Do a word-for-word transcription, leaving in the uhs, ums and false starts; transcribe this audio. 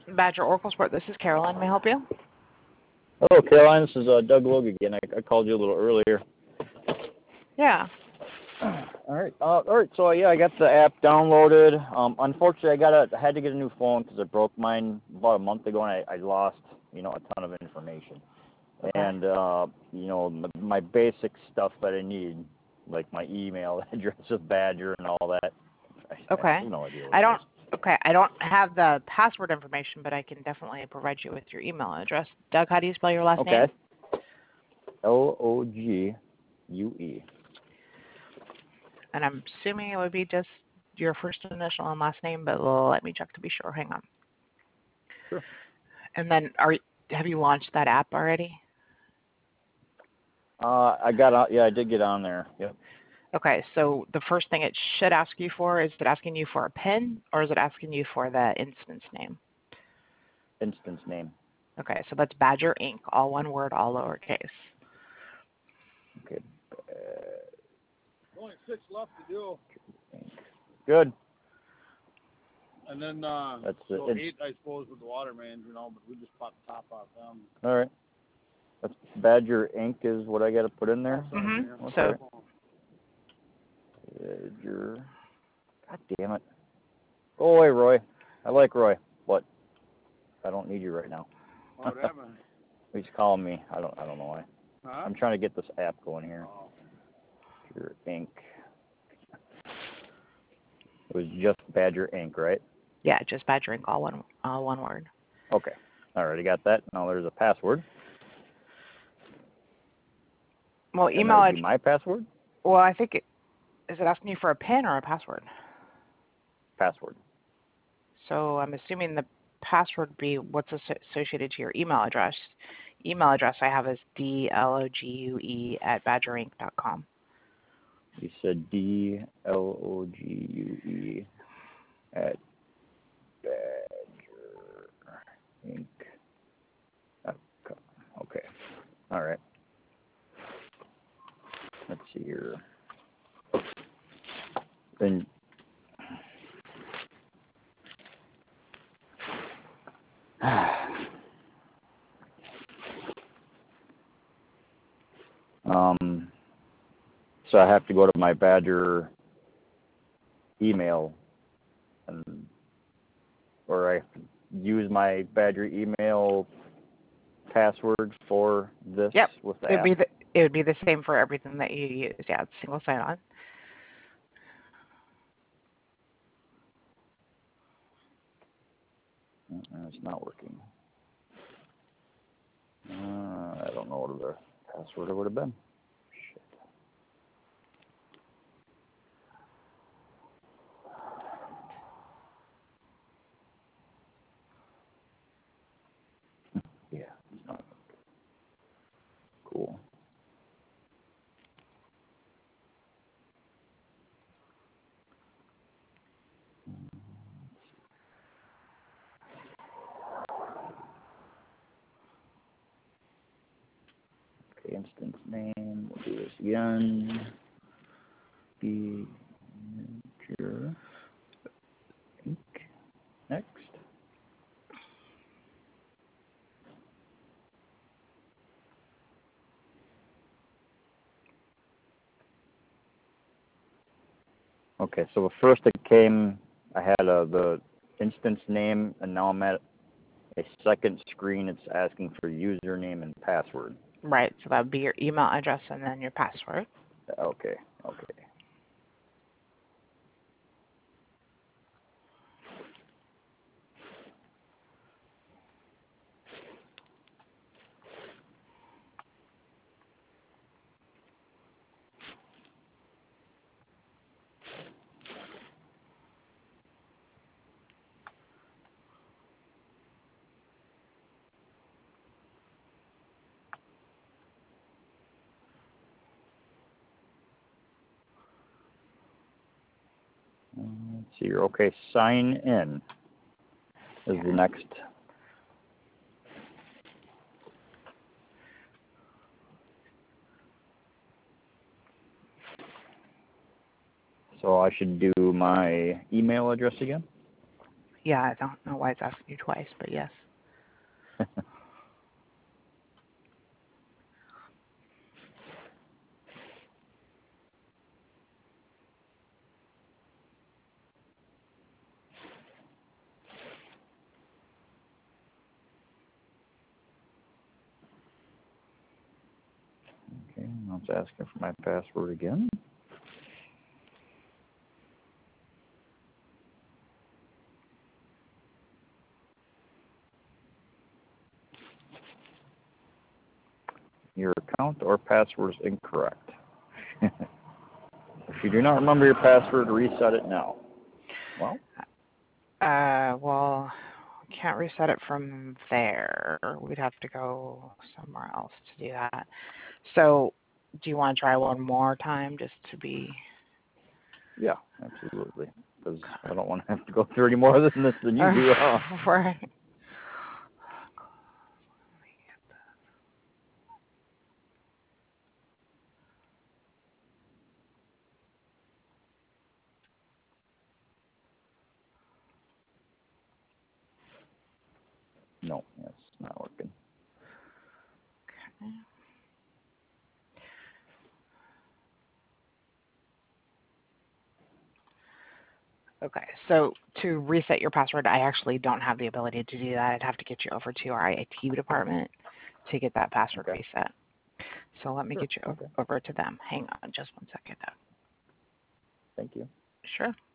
Badger Oracle Sport, this is Caroline. May I help you? Hello, Caroline. This is uh, Doug Logue again. I, I called you a little earlier. Yeah. All right. Uh, all right. So yeah, I got the app downloaded. Um, unfortunately, I got a, I had to get a new phone because I broke mine about a month ago, and I, I lost you know a ton of information. Okay. And uh, you know my, my basic stuff that I need, like my email address with Badger and all that. I, Okay. I have no idea what I it don't. is. Okay, I don't have the password information, but I can definitely provide you with your email address. Doug, how do you spell your last Okay. name? L O G U E. And I'm assuming it would be just your first initial and last name, but let me check to be sure. Hang on. Sure. And then, are have you launched that app already? Uh, I got on. Yeah, I did get on there. Yep. Okay, so the first thing it should ask you for, is it asking you for a PIN, or is it asking you for the instance name? Instance name. Okay, so that's Badger Incorporated, all one word, all lowercase. Okay. Uh, Only six left to do. Good. And then uh, That's so it. eight, I suppose, with the water mains, you know, but we just popped the top off them. All right. That's Badger Incorporated is what I got to put in there. Mm-hmm. Okay. So, Badger. God damn it. Go away, Roy. I like Roy, but I don't need you right now. What happened? He's calling me. I don't. I don't know why. Huh? I'm trying to get this app going here. Oh. Badger Incorporated. It was just Badger Incorporated, right? yeah, just Badger Incorporated, all one, all one word. Okay. I already got that. Now there's a password. Well, And that email would it. be my password? Well, I think it is it asking you for a PIN or a password? Password. So I'm assuming the password would be what's associated to your email address. Email address I have is D L O G U E at badger inc dot com. You said D L O G U E at Badger Inc. Okay. All right. Let's see here. Then um so I have to go to my Badger email and or I use my Badger email password for this Yep. with the It'd app. be the it would be the same for everything that you use. Yeah, it's single sign on. Uh, It's not working. Uh, I don't know what the password it would have been. Shit. Yeah, it's not cool. Okay, instance name. We'll do this again. Badger Inc. Next. Okay, so first it came, I had uh, the instance name, and now I'm at a second screen. It's asking for username and password. Right. So that would be your email address and then your password. Okay, okay. Let's see here. Okay, sign in is the next. So I should do my email address again? Yeah, I don't know why it's asking you twice, but yes. Okay, now it's asking for my password again. Your account or password is incorrect. If you do not remember your password, reset it now. Well, Uh, well, can't reset it from there. We'd have to go somewhere else to do that. So, do you want to try one more time just to be? yeah, absolutely. Because I don't want to have to go through any more than this than you do. Huh? Right. No, that's not working. Okay, so to reset your password, I actually don't have the ability to do that. I'd have to get you over to our I T department to get that password Okay. reset. So let me Sure. get you over, Okay. over to them. Hang on just one second. Thank you. Sure.